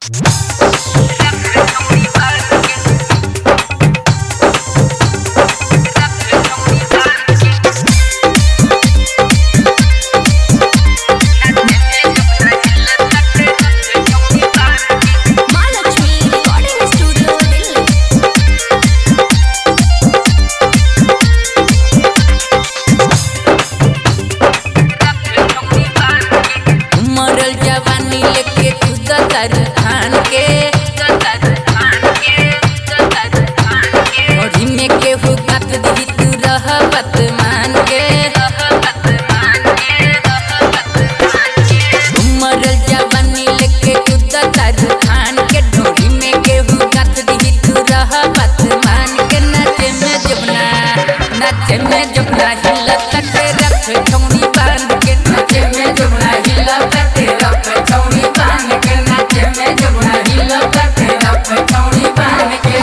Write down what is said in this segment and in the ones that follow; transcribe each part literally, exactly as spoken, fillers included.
खान के ओढ़ी में केहू काट दी तू रह बतमान के उमर जवानी लेके उतर खान के ढोरी में केहू काट दी तू रह बतमान के नाचे में जबना नाचे में जबना हिलत के रख छौनी बांध के नाचे में जबना हिलत के रख छौनी बांध के नाचे में जबना हिलत के रख छौनी बांध के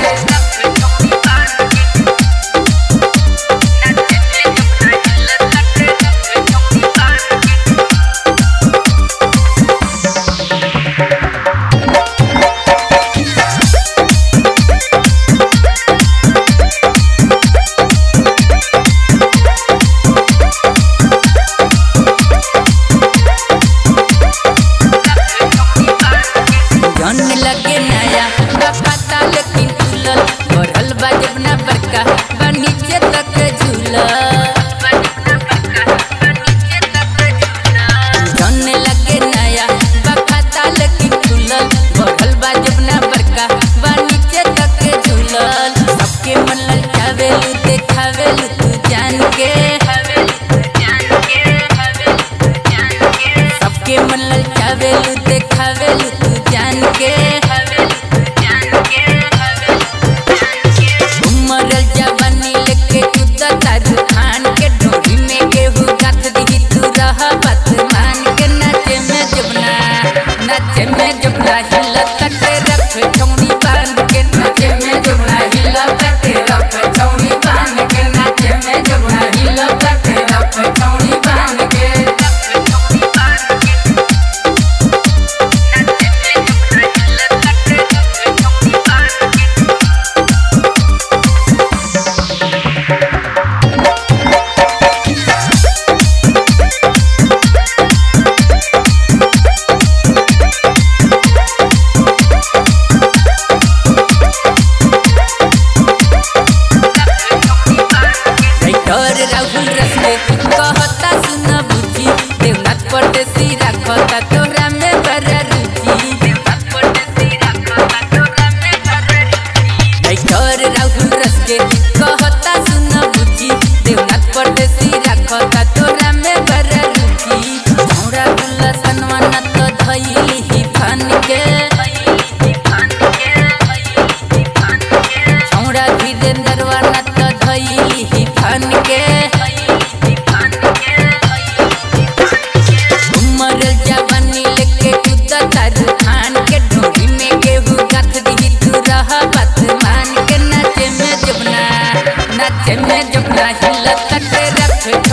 जन लगे नया पता लेकिन खुलल बढ़ल बा जबना बड़का बा नीचे तक झूलल जन लगे नया पता लेकिन खुलल बढ़ल बा जबना बड़का बा नीचे तक झूलल सबके मन ललचावेलू देखावेलू तू जान के सबके मन ललचावेलू देखावेलू तू जान के उमर जवानी लेके उतर खान के ढोरी में केहू गाथ दी तू रह बतमान के नाचे में जबना नाचे में जबना हिलत के रख छौनी बांध के नाचे में जबना हिलत के रख छौनी बांध के नाचे में जबना हिलत के रख छौनी बांध के राहुल रसले कहता सुन बुझी देवनाथ परदेसी राखता तोरा में बड़ा रुचि देवनाथ परदेसी राखता तोरा में बड़ा रुचि राहुल रसले कहता सुन बुझी देवनाथ परदेसी राखता तोरा में बड़ा रुचि हमरा गुल्ला सनवाना तो धइली ही फान के हमरा धीरेन्द्र वाला तो धइली ही फान के जवानी लेके उतर खान के ढोरी में केहू गाथ दी तू रह बतमान के नाचे में जबना नाचे में जबना हिलत के रख